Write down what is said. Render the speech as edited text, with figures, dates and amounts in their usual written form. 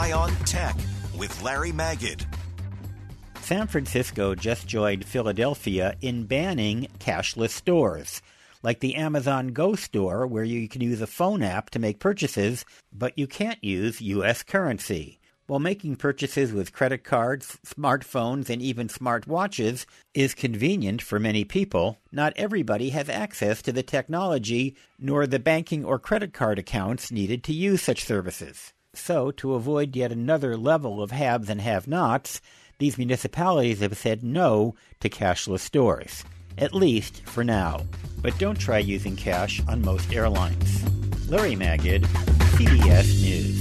Eye on Tech with Larry Magid. San Francisco just joined Philadelphia in banning cashless stores, like the Amazon Go store, where you can use a phone app to make purchases, but you can't use U.S. currency. While making purchases with credit cards, smartphones, and even smartwatches is convenient for many people, not everybody has access to the technology nor the banking or credit card accounts needed to use such services. So, to avoid yet another level of haves and have-nots, these municipalities have said no to cashless stores, at least for now. But don't try using cash on most airlines. Larry Magid, CBS News.